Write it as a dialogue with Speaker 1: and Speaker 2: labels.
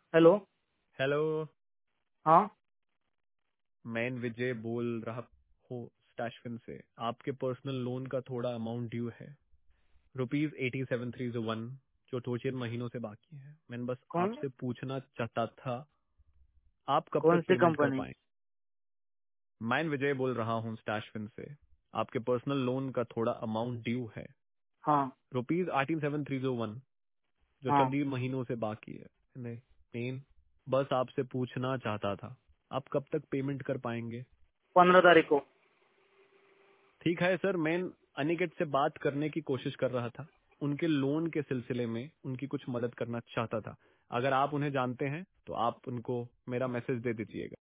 Speaker 1: Hello.
Speaker 2: Hello.
Speaker 1: हाँ।
Speaker 2: मैं विजय बोल रहा हूँ स्टैशफिन से। आपके पर्सनल लोन का थोड़ा अमाउंट ड्यू है, ₹87,301, जो 2-4 महीनों से बाकी है। मैंने बस
Speaker 1: कौन
Speaker 2: आपसे पूछना चाहता था, आप कब
Speaker 1: कौन
Speaker 2: तक
Speaker 1: सी
Speaker 2: पेमेंट कर
Speaker 1: कंपनी?
Speaker 2: पाएंगे। मैं विजय बोल रहा हूँ स्टैशफिन से। आपके पर्सनल लोन का थोड़ा अमाउंट ड्यू है,
Speaker 1: हाँ।
Speaker 2: ₹87,301, जो
Speaker 1: हाँ।
Speaker 2: 4 महीनों से बाकी है। नहीं, मेन बस आपसे पूछना चाहता था, आप कब तक पेमेंट कर पाएंगे।
Speaker 1: 15 तारीख को।
Speaker 2: ठीक है सर, मैं अनिकेत से बात करने की कोशिश कर रहा था। उनके लोन के सिलसिले में उनकी कुछ मदद करना चाहता था। अगर आप उन्हें जानते हैं तो आप उनको मेरा मैसेज दे दीजिएगा।